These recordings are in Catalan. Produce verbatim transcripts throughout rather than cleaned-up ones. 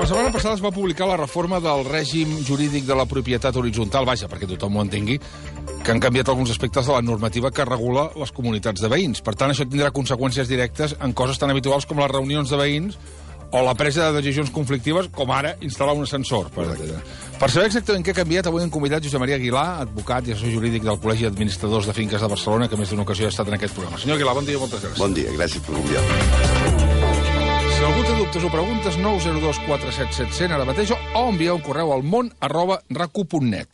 setmana passada es va publicar la reforma del règim jurídic de la propietat horitzontal, vaja, perquè tothom ho entengui, que han canviat alguns aspectes de la normativa que regula les comunitats de veïns. Per tant, això tindrà conseqüències directes en coses tan habituals com les reunions de veïns o la presa de decisions conflictives, com ara instal·lar un ascensor. Per, per saber exactament què ha canviat, avui hem convidat Josep Maria Aguilar, advocat i assessor jurídic del Col·legi d'Administradors de Finques de Barcelona, que més d'una ocasió ha estat en aquest programa. Senyor Aguilar, bon dia i moltes gràcies. Bon dia, gràcies per convidar-me. Si algú té dubtes o preguntes, nou zero dos quatre set set zero zero ara mateix, o enviar un correu al món arroba racu punt net.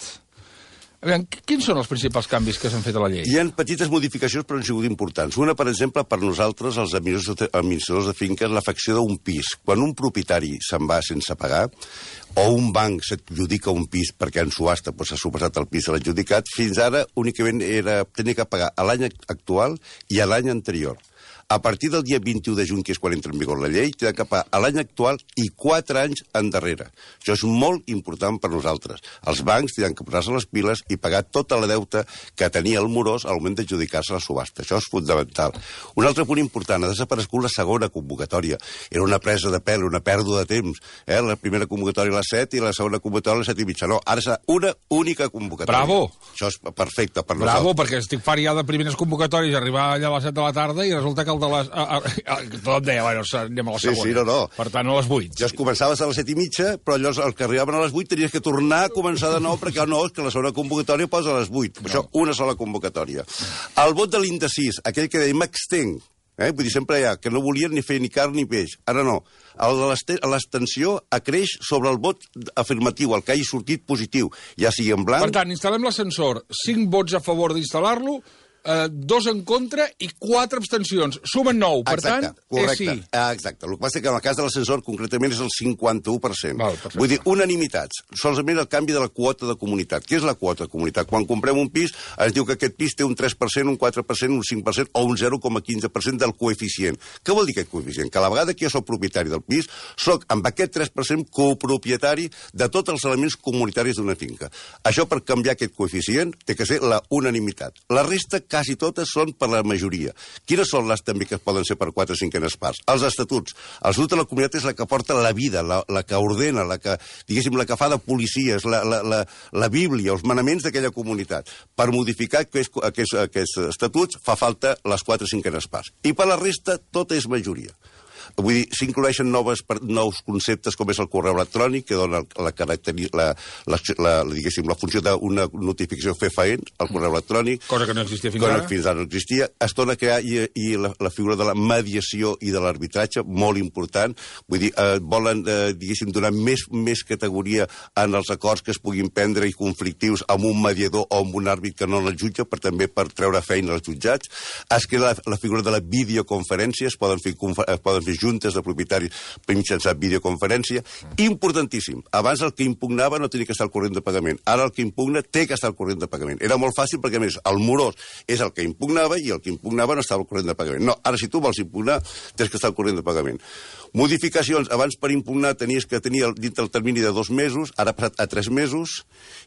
A veure, quins són els principals canvis que s'han fet a la llei? Hi ha petites modificacions, però han sigut importants. Una, per exemple, per nosaltres, els administradors de finques, l'afecció d'un pis. Quan un propietari se'n va sense pagar, o un banc s'adjudica un pis perquè en subhasta s'ha suposat el pis a l'adjudicat, fins ara únicament era tenia que pagar a l'any actual i a l'any anterior. A partir del dia vint-i-u de juny, que és quan entra en vigor la llei, té de pagar a l'any actual i quatre anys endarrere. Això és molt important per nosaltres. Els bancs tenen que posar-se les piles i pagar tota la deuta que tenia el morós al moment d'adjudicar-se la subhasta. Això és fundamental. Un altre punt important, ha desaparegut la segona convocatòria. Era una presa de pèl, una pèrdua de temps. Eh? La primera convocatòria a les set i la segona convocatòria a les set i mitja. No, ara serà una única convocatòria. Bravo! Això és perfecte per Bravo, nosaltres. perquè estic fart ja de primeres convocatòries, arribar allà a les set de la tarda i resulta que el de les... A, a, a, tothom deia, bueno, anem a la segona. Sí, sí, no, no. Per tant, a les vuit. Ja es començaves a les set i mitja, però llavors els que arribaven a les vuit tenies que tornar a començar de nou, perquè no, és que la segona convocatòria posa a les vuit. No. Això, una sola convocatòria. El vot de l'indecís, aquell que deia m'extenc, eh? Vull dir, sempre hi ha, que no volien ni fer ni carn ni peix. Ara no. El de l'abstenció acreix sobre el vot afirmatiu, el que hagi sortit positiu, ja sigui en blanc... Per tant, instal·lem l'ascensor, cinc vots a favor d'instal·lar-lo, Uh, dos en contra i quatre abstencions. Sumen nou, per exacte, tant, correcte. és sí. Ah, exacte. El que passa que en el cas de l'ascensor, concretament, és el cinquanta-u per cent. Val, Vull dir, unanimitats. Solament el canvi de la quota de comunitat. Què és la quota de comunitat? Quan comprem un pis, ens diu que aquest pis té un tres per cent, un quatre per cent, un cinc per cent o un zero coma quinze per cent del coeficient. Què vol dir aquest coeficient? Que a la vegada que jo soc propietari del pis, soc amb aquest tres per cent copropietari de tots els elements comunitaris d'una finca. Això, per canviar aquest coeficient, té que ser la unanimitat. La resta, quasi totes, són per la majoria. Quines són les també que poden ser per quatre cinquenes parts? Els estatuts. L'estatut de la comunitat és la que porta la vida, la, la que ordena, la que, diguéssim, la que fa de policies, la, la, la, la Bíblia, els manaments d'aquella comunitat. Per modificar aquests, aquests, aquests estatuts fa falta les quatre cinquenes parts. I per la resta, tot és majoria. Vull dir, s'incloeixen nous conceptes com és el correu electrònic, que dona la, la, la, la, diguéssim, la funció d'una notificació fefaent, el correu electrònic. Cosa que no existia fins cosa ara. Que fins ara no existia. Es torna a crear i, i la, la figura de la mediació i de l'arbitratge, molt important. Vull dir, eh, volen, eh, diguéssim, donar més, més categoria en els acords que es puguin prendre i conflictius amb un mediador o amb un àrbit que no el jutja, per també per treure feina als jutjats. Es crea la, la figura de la videoconferència, es poden fer, es poden fer juntes de propietaris mitjançant videoconferència. Importantíssim. Abans el que impugnava no tenia que estar al corrent de pagament. Ara el que impugna té que estar al corrent de pagament. Era molt fàcil perquè, a més, el morós és el que impugnava i el que impugnava no estava al corrent de pagament. No, ara si tu vols impugnar, tens que estar al corrent de pagament. Modificacions. Abans per impugnar tenies que tenir dintre el termini de dos mesos, ara ha passat a tres mesos,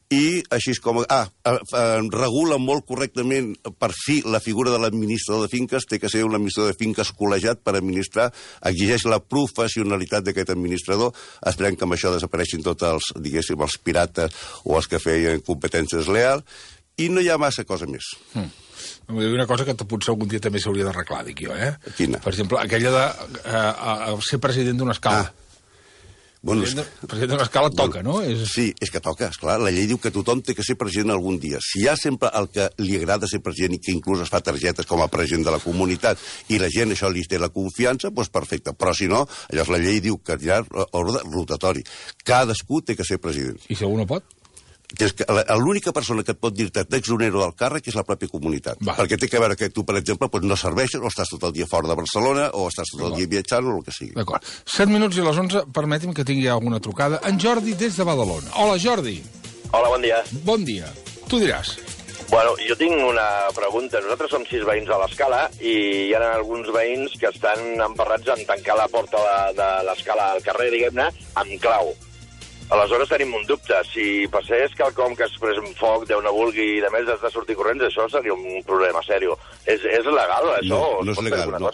i així és com... Ah, regula molt correctament, per fi, la figura de l'administrador de finques, té que ser un administrador de finques col·legiat per administrar, exigeix la professionalitat d'aquest administrador. Esperem que amb això desapareixin tots els, diguéssim, els pirates o els que feien competències leal, i no hi ha massa cosa més. Mm. Vull dir una cosa que potser algun dia també s'hauria d'arreglar, dic jo, eh? Quina? Per exemple, aquella de eh, ser president d'una escala. Ah. Bueno, president, president d'una escala toca, bueno, no? És... Sí, és que toca, esclar. La llei diu que tothom té que ser president algun dia. Si hi ha sempre el que li agrada ser president i que inclús es fa targetes com a president de la comunitat i la gent això li té la confiança, doncs perfecte. Però si no, llavors la llei diu que hi ha ordre rotatori. Cadascú té que ser president. I si algú no pot? L'única persona que et pot dir-te t'exonero del càrrec és la pròpia comunitat. Va. Perquè té que veure que tu, per exemple, doncs no serveixes o estàs tot el dia fora de Barcelona o estàs tot el dia viatjant o el que sigui. D'acord. set minuts i a les onze, permeti'm que tingui alguna trucada. En Jordi, des de Badalona. Hola, Jordi. Hola, bon dia. Bon dia. Tu diràs. Bueno, jo tinc una pregunta. Nosaltres som sis veïns a l'escala i hi ha alguns veïns que estan emparrats en tancar la porta de, de l'escala al carrer, diguem-ne, amb clau. Aleshores tenim un dubte. Si passés quelcom que es pres un foc, Déu no vulgui, i de més has de sortir corrents, això seria un problema sèrio. És, és legal, això? No, no és legal, no.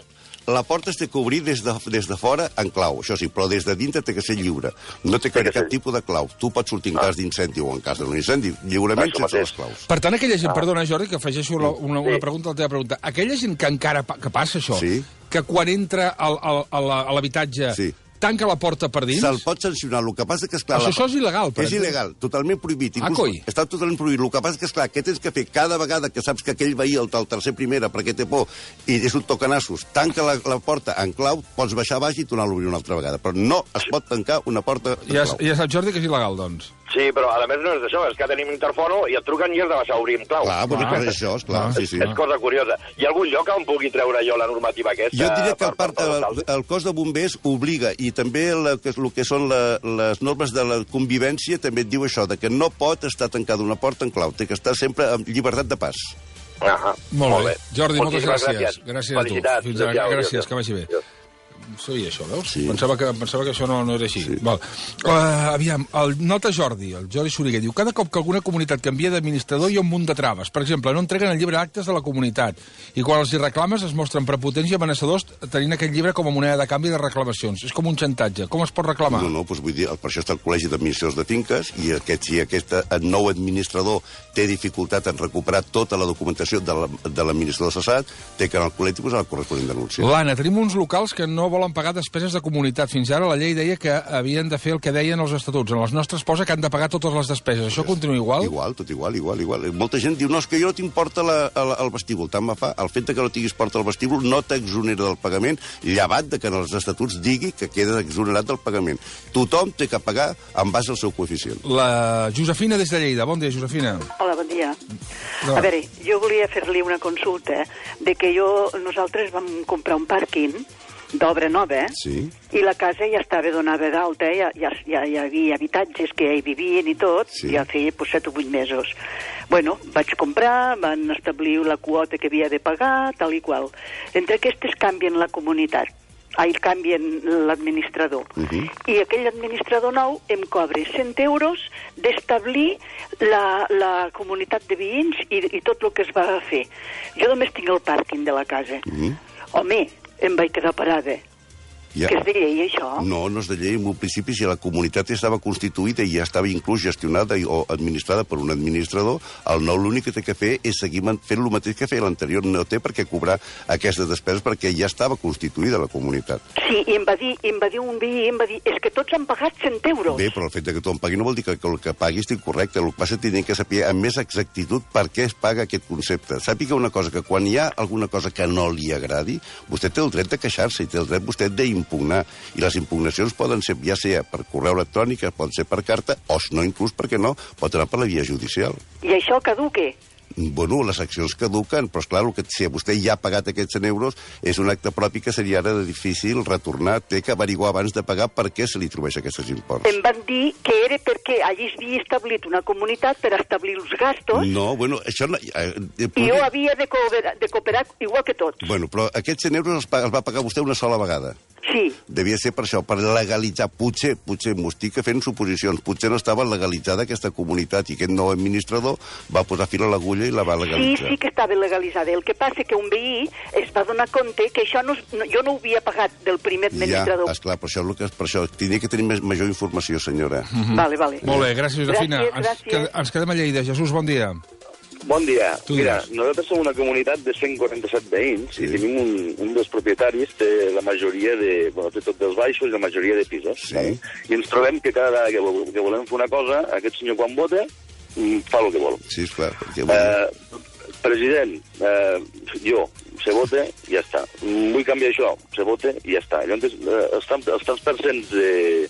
la porta es té que obrir des de, des de fora en clau, això sí, però des de dintre té que ser lliure. No té que haver cap tipus de clau. Tu pots sortir en cas d'incendi o en cas d'un incendi lliurement sense les claus. Per tant, aquella gent, perdona, Jordi, que afegeixo la, una, una pregunta a la teva pregunta. Aquella gent que encara pa, que passa això, sí. que quan entra al, al, a l'habitatge sí. tanca la porta per dins... Se'l pot sancionar. El que passa que, esclar... Això, la... això és il·legal, per És il·legal, totalment prohibit. Ah, coi. Està totalment prohibit. El que passa que, esclar, què tens que fer? Cada vegada que saps que aquell veí, el, el tercer primera, perquè té por, i és un tocanassos, tanca la, la porta en clau, pots baixar baix i tornar a obrir una altra vegada. Però no es pot tancar una porta en ja, clau. Ja saps, Jordi, que és il·legal, doncs. Sí, però a més no és d'això, és que tenim interfono i et truquen i has de baixar a obrir amb clau. Clar, però és això, esclar, ah, sí, sí. És cosa curiosa. Hi ha algun lloc on pugui treure jo la normativa aquesta? Jo diria que per, part, per, per, el, el cos de bombers obliga, i també el que, el que són la, les normes de la convivència també et diu això, de que no pot estar tancada una porta en clau, té que estar sempre amb llibertat de pas. Ah, molt, molt bé. bé. Jordi, moltes gràcies. Gràcies, gràcies a tu. Fins ara. Gràcies, que vagi bé. Sabia això, veus? Sí. Pensava, que, pensava que això no, no era així. Sí. Val. Uh, aviam, el nota Jordi, el Jordi Soriguer, diu cada cop que alguna comunitat canvia d'administrador hi ha un munt de traves. Per exemple, no entreguen el llibre d'actes de la comunitat i quan els hi reclames es mostren prepotents i amenaçadors tenint aquell llibre com a moneda de canvi de reclamacions. És com un xantatge. Com es pot reclamar? No, no, doncs vull dir, per això està el Col·legi d'Administradors de Finques i aquest, si aquest nou administrador té dificultat en recuperar tota la documentació de l'administrador cessat, té que anar al col·legi posar la corresponent denúncia. L'Anna, tenim uns locals que no volen pagar despeses de comunitat. Fins ara la llei deia que havien de fer el que deien els estatuts. En els nostres posa que han de pagar totes les despeses. Això continua igual? Igual, tot igual, igual, igual. Molta gent diu, no, és que jo no tinc porta al vestíbul. Tant me fa, el fet que no tinguis porta al vestíbul no t'exonera del pagament, llevat de que en els estatuts digui que queda exonerat del pagament. Tothom té que pagar en base al seu coeficient. La Josefina des de Lleida. Bon dia, Josefina. Hola, bon dia. No. A veure, jo volia fer-li una consulta de que jo, nosaltres vam comprar un pàrquing d'obra nova, sí. I la casa ja estava donada d'alta, ja, ja, ja hi havia habitatges que hi vivien i tot, sí. Ja feia pues, set o vuit mesos. Bueno, vaig comprar, van establir la quota que havia de pagar, tal i qual. Entre aquestes canvien la comunitat, ai, canvien l'administrador. Uh -huh. I aquell administrador nou em cobra cent euros d'establir la, la comunitat de veïns i, i tot el que es va fer. Jo només tinc el pàrquing de la casa. Uh -huh. Home, em vaig quedar parada. Ja. Que és de llei, això? No, no és de llei. En un principi, si la comunitat estava constituïda i ja estava inclús gestionada i, o administrada per un administrador, el nou l'únic que té que fer és seguir fent el mateix que feia l'anterior. No té per què cobrar aquestes despeses perquè ja estava constituïda la comunitat. Sí, i em va dir, em va dir un veí, em va dir, és que tots han pagat cent euros. Bé, però el fet que tothom pagui no vol dir que, que el que pagui estigui correcte. El que passa és que tenen que saber amb més exactitud per què es paga aquest concepte. Sàpiga una cosa, que quan hi ha alguna cosa que no li agradi, vostè té el dret de queixar-se i té el dret vostè d'impugnar. I les impugnacions poden ser, ja sigui per correu electrònic, poden ser per carta, o no, inclús, perquè no, pot anar per la via judicial. I això caduque? Bueno, les accions caduquen, però esclar, que si vostè ja ha pagat aquests cent euros, és un acte propi que seria ara de difícil retornar. Té que averiguar abans de pagar per què se li atribueix aquests imports. Em van dir que era perquè allí s'havia establit una comunitat per establir els gastos. No, bueno, això... No, eh, eh, I jo havia de cooperar, de cooperar igual que tots. Bueno, però aquests cent euros els, els va pagar vostè una sola vegada. Sí. Devia ser per això, per legalitzar. Potser, potser m'ho estic fent suposicions, potser no estava legalitzada aquesta comunitat i aquest nou administrador va posar fil a l'agulla i la va legalitzar. Sí, sí que estava legalitzada. El que passa que un veí es va donar compte que això no, jo no ho havia pagat del primer administrador. Ja, esclar, per això, que, per això tindria que tenir més, major informació, senyora. Mm-hmm. Vale, vale. Molt bé, gràcies, Josefina. Gràcies, gràcies. Ens, ens quedem a Lleida. Jesús, bon dia. Bon dia. Tu Mira, diràs. nosaltres som una comunitat de cent quaranta-set veïns sí. I tenim un, un dels propietaris té la majoria de... Bueno, té tot dels baixos i la majoria de pisos. Sí. Vale? I ens trobem que cada vegada que, que volem fer una cosa, aquest senyor quan vota fa el que vol. Sí, esclar. Perquè... Eh, president, eh, jo, se vota i ja està. Vull canviar això, se vota i ja està. Llavors, eh, els, els tants percents de...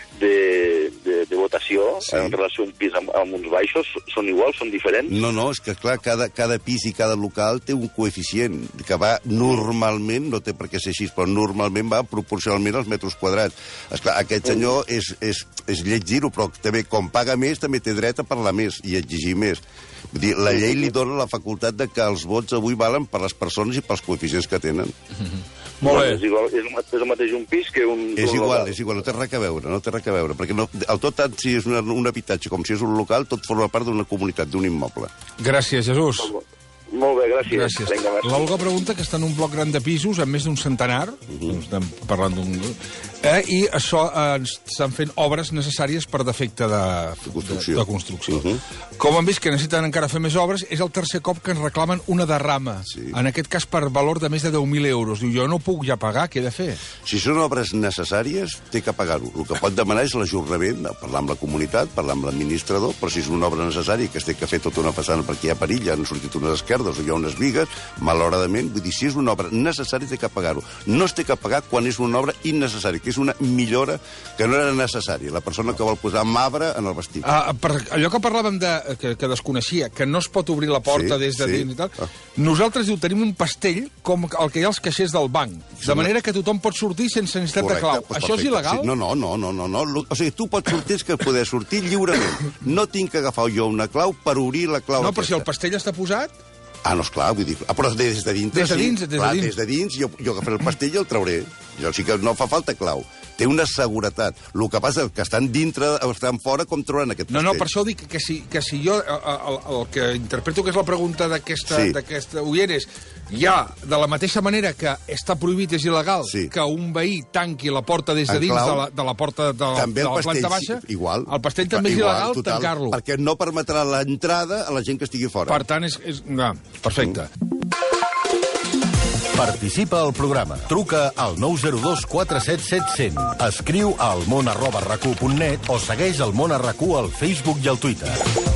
De, de, de votació sí. En relació a un pis amb, amb uns baixos són iguals, són diferents? No, no, és que clar, cada, cada pis i cada local té un coeficient que va normalment, no té per què ser així, però normalment va proporcionalment als metres quadrats. Esclar, aquest senyor és, és, és lleig dir-ho, però també com paga més també té dret a parlar més i a exigir més. Vull dir, la llei li dona la facultat de que els vots avui valen per les persones i pels coeficients que tenen. Mm-hmm. Molt bé. És, igual, és, és el mateix un pis que un... És igual, és igual, no té res a veure, no té res a veure, perquè no, el tot, tant si és una, un habitatge com si és un local, tot forma part d'una comunitat, d'un immoble. Gràcies, Jesús. Molt bé, gràcies. Gràcies. Vinga, merci. L'Olga pregunta que està en un bloc gran de pisos amb més d'un centenar, uh-huh. estem parlant d'un... Eh, i això eh, estan fent obres necessàries per defecte de, de construcció. De, de construcció. Uh-huh. Com han vist que necessiten encara fer més obres, és el tercer cop que ens reclamen una derrama. Sí. En aquest cas per valor de més de deu mil euros. Diu, jo no puc ja pagar, què he de fer? Si són obres necessàries, té que pagar-ho. El que pot demanar és l'ajornament, parlar amb la comunitat, parlar amb l'administrador, però si és una obra necessària que es té que fer tota una façana perquè hi ha perill, ja han sortit unes esquerdes o hi ha unes vigues, malauradament, vull dir, si és una obra necessària, té que pagar-ho. No es té que pagar quan és una obra innecessària, que és una millora que no era necessària. La persona que vol posar marbre en el vestit. Ah, per allò que parlàvem de, que, que desconeixia, que no es pot obrir la porta sí, des de sí. dins i tal, Ah. nosaltres diu, tenim un pastell com el que hi ha als caixers del banc, de manera que tothom pot sortir sense necessitat de clau. Pues Això és il·legal? Sí. No, no, no, no, no, no. O sigui, tu pots sortir és que poder sortir lliurement. No tinc que agafar jo una clau per obrir la clau No, aquesta. però si el pastell està posat... Ah, no, esclar, vull dir... Ah, però des de dintre, Des de dins, sí. des de Clar, dins. des de dins, jo, jo agafaré el pastell i el trauré. Jo sí que no fa falta clau. Té una seguretat. El que passa és que estan dintre, estan fora, com trauran aquest No, pastell? no, per això dic que si, que si jo... El, el, el que interpreto que és la pregunta d'aquesta Sí. d'aquesta oient és ja, de la mateixa manera que està prohibit, és il·legal, Sí. que un veí tanqui la porta des de En dins clau, de la, de la porta de la, també de el la pastell, planta baixa, sí, igual. el pastell també és Igual, il·legal total, tancar-lo. Perquè no permetrà l'entrada a la gent que estigui fora. Per tant, és... és no, perfecte. Participa al programa. Truca al nou zero dos quatre set set cent. Escriu al món arroba racu punt net o segueix el Món a RAC1 al Facebook i al Twitter.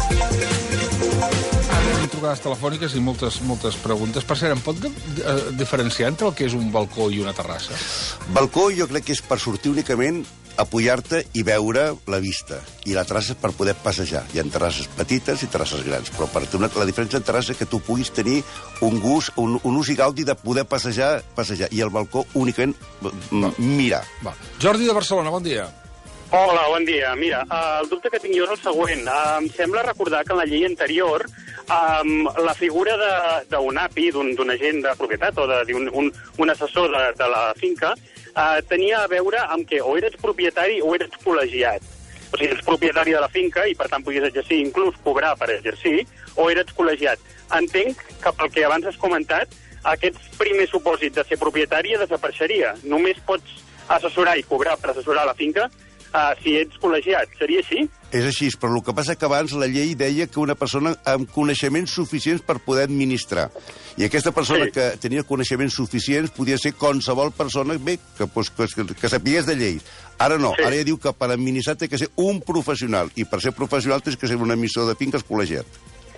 Tenim trucades telefòniques i moltes, moltes preguntes. Per cert, em pot eh, diferenciar entre el que és un balcó i una terrassa? Balcó jo crec que és per sortir únicament, apujar-te i veure la vista. I la terrassa és per poder passejar. Hi ha terrasses petites i terrasses grans, però per una, la diferència en terrassa és que tu puguis tenir un gust, un, un ús i gaudi de poder passejar, passejar. I el balcó únicament mm, mirar. Va. Jordi de Barcelona, bon dia. Hola, bon dia. Mira, uh, el dubte que tinc jo és el següent. Uh, em sembla recordar que en la llei anterior um, la figura d'un A P I, d'un agent de propietat o d'un un, un assessor de, de la finca, uh, tenia a veure amb que o eres propietari o eres col·legiat. O sigui, eres propietari de la finca i, per tant, podies exercir, inclús cobrar per exercir, o eres col·legiat. Entenc que, pel que abans has comentat, aquests primers supòsits de ser propietari desapareixeria. Només pots assessorar i cobrar per assessorar la finca Uh, si ets col·legiat. Seria així? És així, però el que passa que abans la llei deia que una persona amb coneixements suficients per poder administrar. I aquesta persona Sí. que tenia coneixements suficients podia ser qualsevol persona bé, que, pues, que, que, que sapigués de llei. Ara no, Sí. ara ja diu que per administrar té que ser un professional, i per ser professional tens que ser un emissor de finques col·legiat.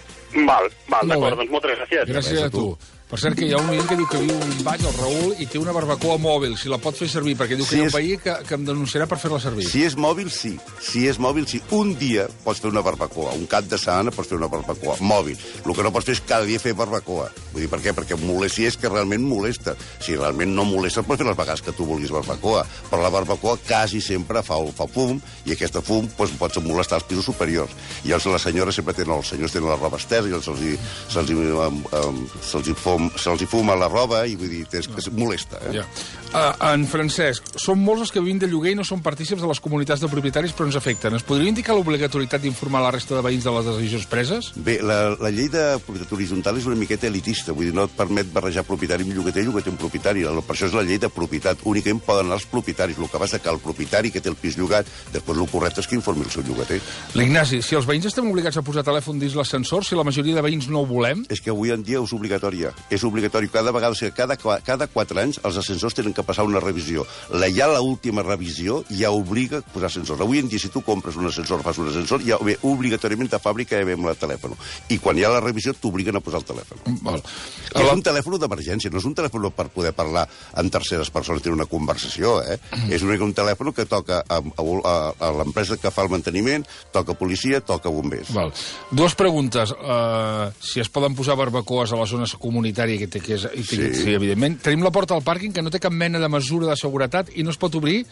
Val, val, Molt d'acord, bé. doncs moltes gràcies. Gràcies a tu. Per cert, que hi ha un oient que diu que viu un baix, el Raül, i té una barbacoa mòbil, si la pot fer servir, perquè diu que Si hi ha un és- veí que, que em denunciarà per fer-la servir. Si és mòbil, sí. Si és mòbil, sí. Un dia pots fer una barbacoa. Un cap de setmana pots fer una barbacoa. Mòbil. El que no pots fer és cada dia fer barbacoa. Vull dir, per què? Perquè molesta, si és que realment molesta. Si realment no molesta, pots fer les vegades que tu vulguis barbacoa. Però la barbacoa quasi sempre fa, fa fum, i aquesta fum doncs, pots molestar els pisos superiors. I llavors les senyores sempre tenen, els senyors tenen la roba estesa, i se'ls hi, se'ls hi, um, um, se'ls hi, fum, se'ls hi fuma la roba, i vull dir, és que es molesta. Eh? Ja. Uh, en Francesc, són molts els que vivim de lloguer i no són partícips de les comunitats de propietaris, però ens afecten. Es podria indicar l'obligatorietat d'informar la resta de veïns de les decisions preses? Bé, la, la llei de propietat horitzontal és una miqueta elitista, vull dir, no et permet barrejar propietari amb llogater i llogater amb propietari. Per això és la llei de propietat. Únicament poden anar els propietaris. El que passa que el propietari que té el pis llogat, després el correcte és que informi el seu llogater. L'Ignasi, si els veïns estem obligats a posar telèfon dins l'ascensor, si la majoria de veïns no ho volem... És que avui en dia és obligatori. És obligatori. Cada vegada, o sigui, cada, cada quatre anys els ascensors tenen que passar una revisió. La, ja l'última revisió ja obliga a posar ascensors. Avui en dia, si tu compres un ascensor, fas un ascensor, ja ve obligatoriament de fàbrica ja ve amb el telèfon. I quan hi ha la revisió, t'obliguen a posar el telèfon. Val. I és un telèfon d'emergència, no és un telèfon per poder parlar amb terceres persones, tenir una conversació, eh? Mm. És un, un telèfon que toca a, a, a l'empresa que fa el manteniment, toca policia, toca bombers. Val. Dues preguntes. Uh, si es poden posar barbacoes a la zona comunitària, que, té, que és, i té, Sí. sí, evidentment. Tenim la porta al pàrquing que no té cap mena de mesura de seguretat i no es pot obrir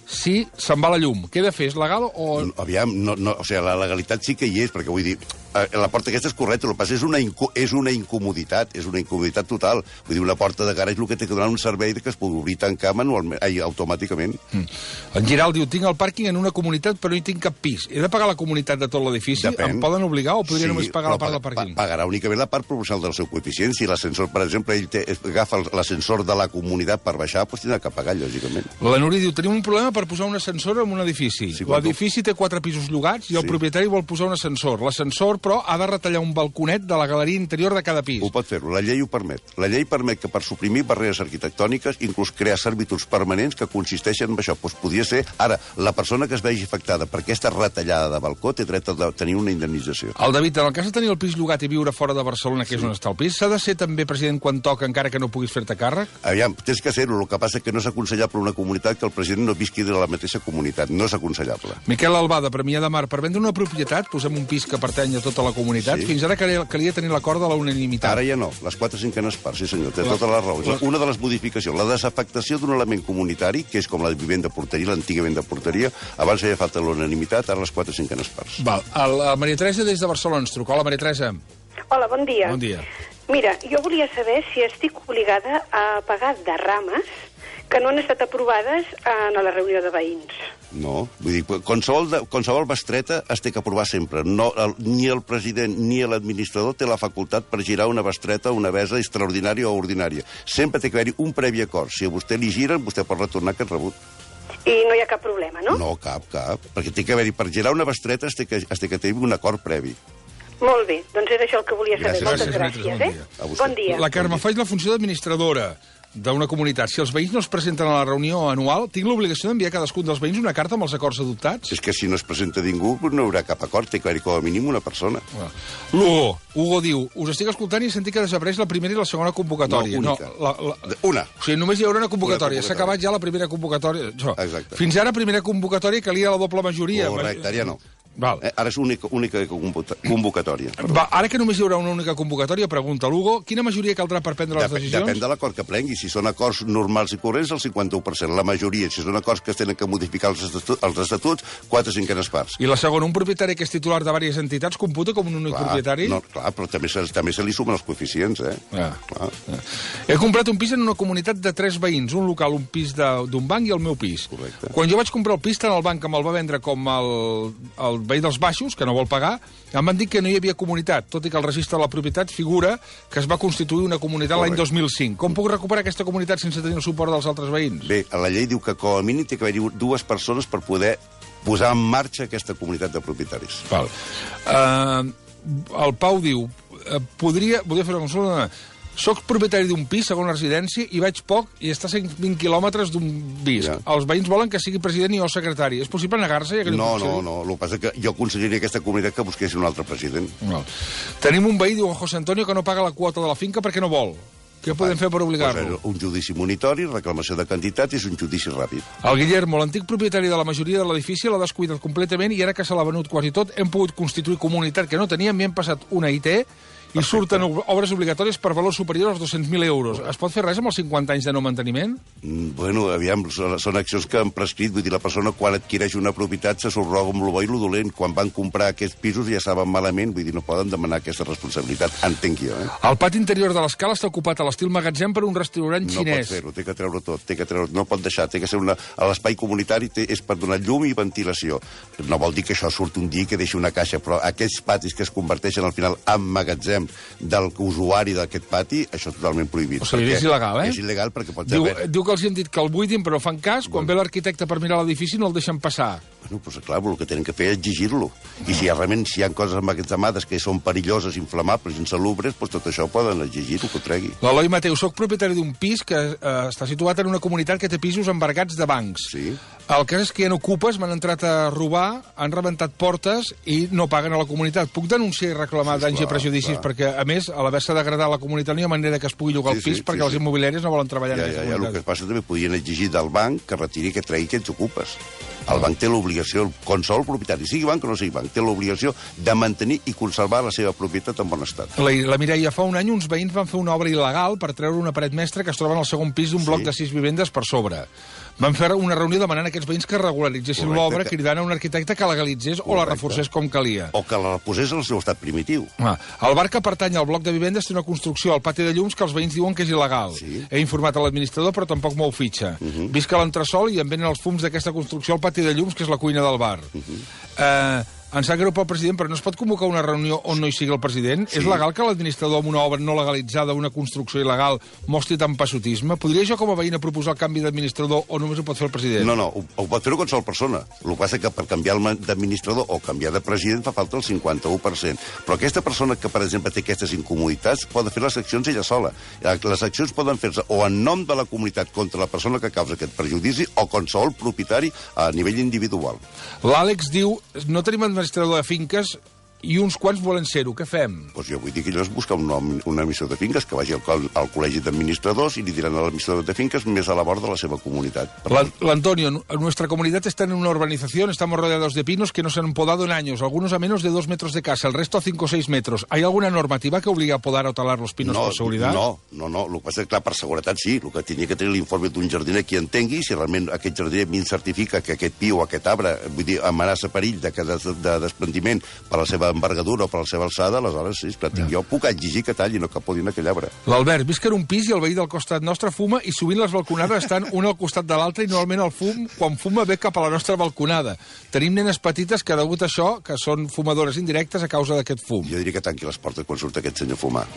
si se'n va la llum. Què he de fer? És legal o...? No, aviam, no, no, o sigui, la legalitat sí que hi és, perquè vull dir, la porta aquesta és correcta, el que passa és una, inco és una incomoditat, és una incomoditat total. Vull dir, una porta de garatge el que té que donar un servei que es pugui obrir i tancar manualment, ai, automàticament. Mm. En Giral diu, tinc el pàrquing en una comunitat però no hi tinc cap pis. He de pagar la comunitat de tot l'edifici? Em poden obligar o podria sí, només pagar la part del pàrquing? Pagarà únicament la part proporcional del seu coeficient. Si l'ascensor, per exemple, ell té, agafa l'ascensor de la comunitat per baixar, doncs tindrà que pagar, lògicament. La Núria diu, tenim un problema per posar un ascensor en un edifici. Sí, l'edifici té quatre pisos llogats i el sí. propietari vol posar un ascensor. L'ascensor, però, ha de retallar un balconet de la galeria interior de cada pis. Ho pot fer-ho, la llei ho permet. La llei permet que per suprimir barreres arquitectòniques inclús crear servituds permanents que consisteixen en això. Doncs podria ser, ara, la persona que es vegi afectada per aquesta retallada de balcó té dret a tenir una indemnització. El David, en el cas de tenir el pis llogat i viure fora de Barcelona, que sí. és on està el pis, s'ha de ser també president quan toca, encara que no puguis fer-te càrrec? Aviam, tens que ser-ho. El que passa és que no és aconsellable una comunitat que el president no visqui de la mateixa comunitat. No és aconsellable. Miquel Albà, de Premià de Mar, per vendre una propietat, posem un pis que pertany a tota la comunitat, sí. fins ara calia, calia tenir l'acord de la unanimitat. Ara ja no, les quatre cinquenes parts, sí senyor, té la... tota la raó. La... Una de les modificacions, la desafectació d'un element comunitari, que és com la vivenda porteria, l'antiga vivenda porteria, abans feia falta l'unanimitat, ara les quatre cinquenes parts. Val. La Maria Teresa des de Barcelona ens truca. Hola, Maria Teresa. Hola, bon dia. Bon dia. Mira, jo volia saber si estic obligada a pagar derrames que no han estat aprovades en la reunió de veïns. No, vull dir, qualsevol, de, qualsevol bestreta es té que aprovar sempre. No, el, ni el president ni l'administrador té la facultat per girar una bestreta o una besa extraordinària o ordinària. Sempre té que haver-hi un previ acord. Si a vostè li giren, vostè pot retornar aquest rebut. I no hi ha cap problema, no? No, cap, cap. Perquè té que haver-hi, per girar una bestreta es té que, es té que tenir un acord previ. Molt bé, doncs era això el que volia saber. Gràcies. Moltes gràcies, gràcies eh? Bon dia. Bon dia. La Carme faig la funció d'administradora d'una comunitat. Si els veïns no es presenten a la reunió anual, tinc l'obligació d'enviar a cadascun dels veïns una carta amb els acords adoptats? És que si no es presenta ningú, no hi haurà cap acord. Té que haver-hi com a mínim una persona. Ah. L'Hugo, Hugo diu, us estic escoltant i he sentit que desapareix la primera i la segona convocatòria. No, única. No, la, la... Una. O sigui, només hi haurà una convocatòria. S'ha acabat ja la primera convocatòria. Exacte. Fins ara, primera convocatòria calia la doble majoria. Correcte, ara ja no. Val. Eh, ara és única, única convocatòria. Va, ara que només hi haurà una única convocatòria, pregunta l'Hugo, quina majoria caldrà per prendre les Dep decisions? Depèn de l'acord que prengui. Si són acords normals i corrents, el cinquanta-u per cent. La majoria, si són acords que es tenen que modificar els, estatu els estatuts, quatre cinquenes parts. I la segona, un propietari que és titular de diverses entitats computa com un únic clar, propietari? No, clar, però també se, també se li sumen els coeficients, eh? Ah. Ah. Ah. He comprat un pis en una comunitat de tres veïns, un local, un pis d'un banc i el meu pis. Correcte. Quan jo vaig comprar el pis, tant el banc que me'l va vendre com el, el veí dels baixos, que no vol pagar, em van dir que no hi havia comunitat, tot i que el registre de la propietat figura que es va constituir una comunitat l'any dos mil cinc. Com puc recuperar aquesta comunitat sense tenir el suport dels altres veïns? Bé, la llei diu que com a mínim té que haver-hi dues persones per poder posar en marxa aquesta comunitat de propietaris. Val. Uh, el Pau diu, uh, podria, podria fer una consulta... Soc propietari d'un pis, segona residència, i vaig poc i està a cent vint quilòmetres d'un pis. Ja. Els veïns volen que sigui president i o secretari. És possible negar-se? Ja no, no, no. El que passa és que jo aconsellaria aquesta comunitat que busqués un altre president. No. Tenim un veí, diu José Antonio, que no paga la quota de la finca perquè no vol. Què podem fer per obligar-lo? Un judici monitori, reclamació de quantitat i és un judici ràpid. El Guillermo, l'antic propietari de la majoria de l'edifici, l'ha descuidat completament i ara que se l'ha venut quasi tot, hem pogut constituir comunitat que no teníem i hem passat una I T i surten obres obligatòries per valor superior als dos-cents mil euros. Es pot fer res amb els cinquanta anys de no manteniment? Mm, bueno, aviam, són, són accions que han prescrit. Vull dir, la persona quan adquireix una propietat se subroga amb lo bo i lo dolent. Quan van comprar aquests pisos ja saben malament, vull dir, no poden demanar aquesta responsabilitat. Entenc jo, eh? El pati interior de l'escala està ocupat a l'estil magatzem per un restaurant xinès. No pot fer-ho, té que treure tot, té que treure, no pot deixar, té que ser una... L'espai comunitari té, és per donar llum i ventilació. No vol dir que això surt un dia que deixi una caixa, però aquests patis que es converteixen al final en magatzem del usuari d'aquest pati, això és totalment prohibit. O sigui, és il·legal, eh? És il·legal perquè pot diu, haver... Diu que els hi han dit que el buidin, però fan cas, quan bueno. ve l'arquitecte per mirar l'edifici no el deixen passar. Bueno, doncs clar, el que tenen que fer és exigir-lo. I si realment si hi ha coses emmagatzemades que són perilloses, inflamables, insalubres, doncs tot això poden exigir-ho, que ho tregui. L'Eloi Mateu, soc propietari d'un pis que eh, està situat en una comunitat que té pisos embargats de bancs. Sí. El cas és que hi ha ocupes, m'han entrat a robar, han rebentat portes i no paguen a la comunitat. Puc denunciar i reclamar sí, danys i prejudicis? Clar. Perquè, a més, a l'haver-se degradar la comunitat no hi ha manera que es pugui llogar sí, el pis sí, perquè sí, les immobiliàries no volen treballar ja, en aquesta ja, ja, comunitat. El que passa també podien exigir del banc que retiri, que tregui aquests ocupes. El banc té l'obligació, qualsevol propietari, sigui banc o no sigui banc, té l'obligació de mantenir i conservar la seva propietat en bon estat. La, la Mireia, fa un any uns veïns van fer una obra il·legal per treure una paret mestra que es troba en el segon pis d'un bloc sí. de sis vivendes per sobre. van fer una reunió demanant a aquests veïns que regularitzessin l'obra, cridant a un arquitecte que legalitzés o la reforcés com calia. O que la posés en el seu estat primitiu. Ah, el bar que pertany al bloc de vivendes té una construcció al pati de llums que els veïns diuen que és il·legal. Sí. He informat a l'administrador, però tampoc m'ho fitxa. Uh -huh. Visc a l'entresol i em venen els fums d'aquesta construcció al pati de llums, que és la cuina del bar. Uh -huh. eh... Em sap greu pel president, però no es pot convocar una reunió on no hi sigui el president? Sí. És legal que l'administrador amb una obra no legalitzada, una construcció il·legal, mostri tant passotisme? Podria jo com a veïna proposar el canvi d'administrador o només ho pot fer el president? No, no, ho, ho pot fer-ho qualsevol persona. El que passa és que per canviar d'administrador o canviar de president fa falta el cinquanta-u per cent. Però aquesta persona que, per exemple, té aquestes incomoditats pot fer les accions ella sola. Les accions poden fer-se o en nom de la comunitat contra la persona que causa aquest perjudici o qualsevol propietari a nivell individual. L'Àlex diu, no tenim administrador de finques i uns quants volen ser-ho. Què fem? Pues jo vull dir que allò es busca un nom, un administrador de finques que vagi al, al col·legi d'administradors i li diran a l'administrador de finques més a la vora de la seva comunitat. L'Antonio, nuestra comunidad está en una urbanización, estamos rodeados de pinos que no se han podado en años, algunos a menos de dos metros de casa, el resto a cinco o seis metros. ¿Hay alguna normativa que obliga a podar o talar los pinos no, por seguridad? No, no, no. El que passa és que, clar, per seguretat sí. El que tenia que tenir l'informe d'un jardiner que entengui si realment aquest jardiner mi certifica que aquest pi o aquest arbre, vull dir, amenaça perill de, de, de desprendiment per la seva envergadura o per la seva alçada, aleshores sí, esclar, ja. Jo puc exigir que tallin o que podin aquell arbre. L'Albert, visc en un pis i el veí del costat nostre fuma i sovint les balconades estan una al costat de l'altra i normalment el fum, quan fuma, ve cap a la nostra balconada. Tenim nenes petites que, degut a això, que són fumadores indirectes a causa d'aquest fum. Jo diria que tanqui les portes quan surt aquest senyor a fumar.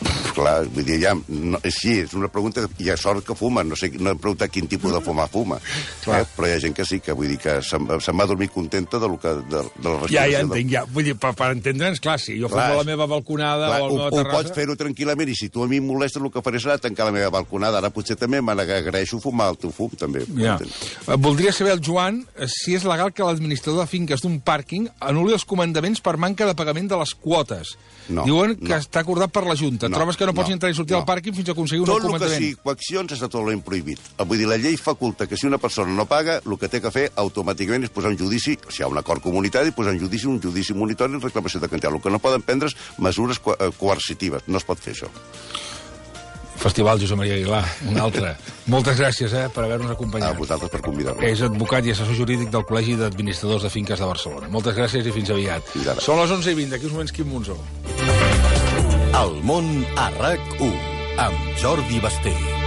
Clar, vull dir, ja, no, sí, és una pregunta, hi ha sort que fuma, no sé, no he preguntat quin tipus de fumar fuma, eh? Però hi ha gent que sí, que vull dir que se'n se va dormir contenta de, lo que, de, de la ja, ja entenc, ja. Vull dir, per, per entendre'ns, clar, si jo fumo a la meva balconada clar, o a la meva terrassa... Ho pots fer-ho tranquil·lament, i si tu a mi em molestes, el que faré serà tancar la meva balconada. Ara potser també m'agraeixo fumar el teu fum, també. Ja. Voldria saber el Joan si és legal que l'administrador de finques d'un pàrquing anul·li els comandaments per manca de pagament de les quotes. No, Diuen que no. està acordat per la Junta. No, Trobes que no pots no, entrar i sortir no. al pàrquing fins a aconseguir un tot comandament? Tot el que sigui coaccions està totalment prohibit. Vull dir, la llei faculta que si una persona no paga, el que té que fer automàticament és posar un judici, si hi ha un acord comunitari, posar un judici, un judici monitori en reclamació de quantitat. El que no poden prendre és mesures co coercitives. No es pot fer això. Festival Josep Maria Aguilar, un altre. Moltes gràcies eh, per haver-nos acompanyat. A vosaltres per convidar-nos. És advocat i assessor jurídic del Col·legi d'Administradors de Finques de Barcelona. Moltes gràcies i fins aviat. Fins Són les onze i vint, d'aquí uns moments Quim Monzó. El món a RAC u, amb Jordi Basté.